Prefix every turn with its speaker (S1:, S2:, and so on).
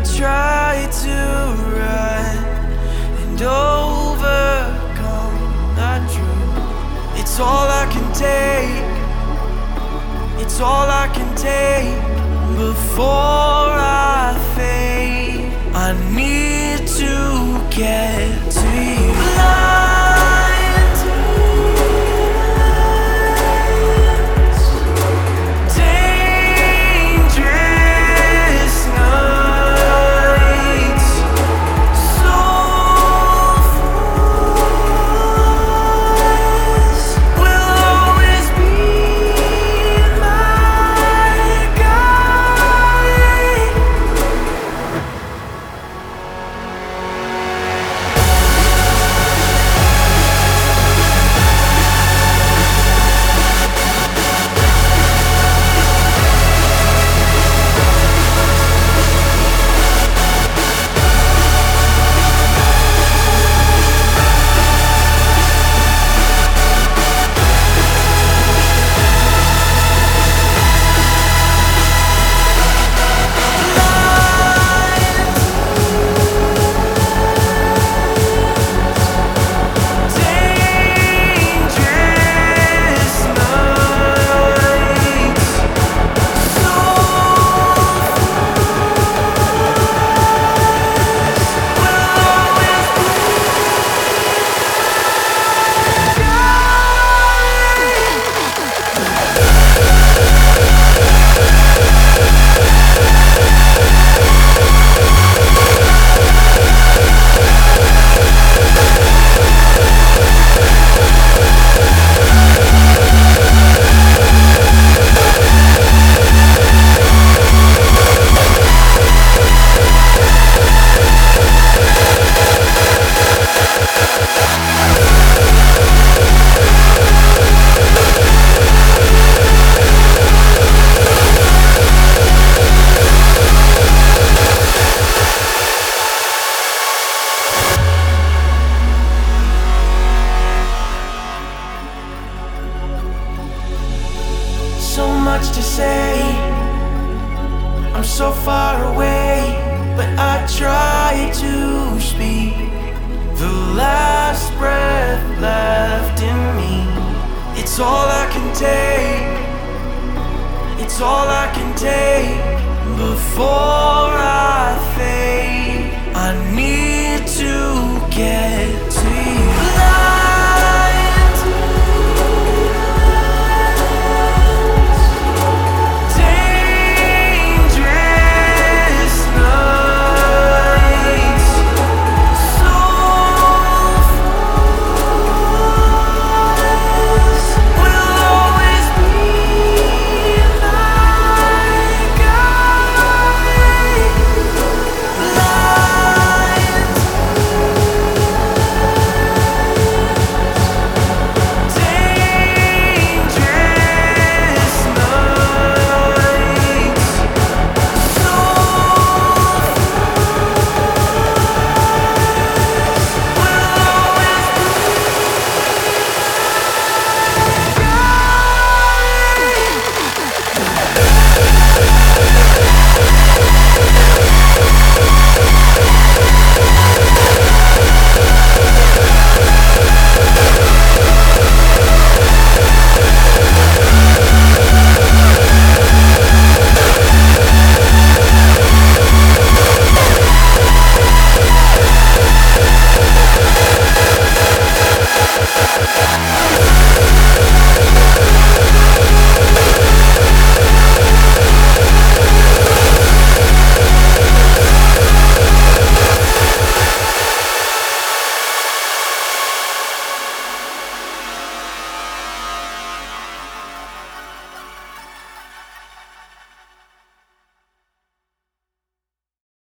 S1: try to run and overcome the truth. It's all I can take. It's all I can take before I fade. I need to get to you. Blind days, dangerous nights, so foolish. Will always be my guide. Dangerous nights, so foolish. Will always be so much to say. I'm so far away, but I try to speak. The last breath left in me. It's all I can take. It's all I can take before I fade. I need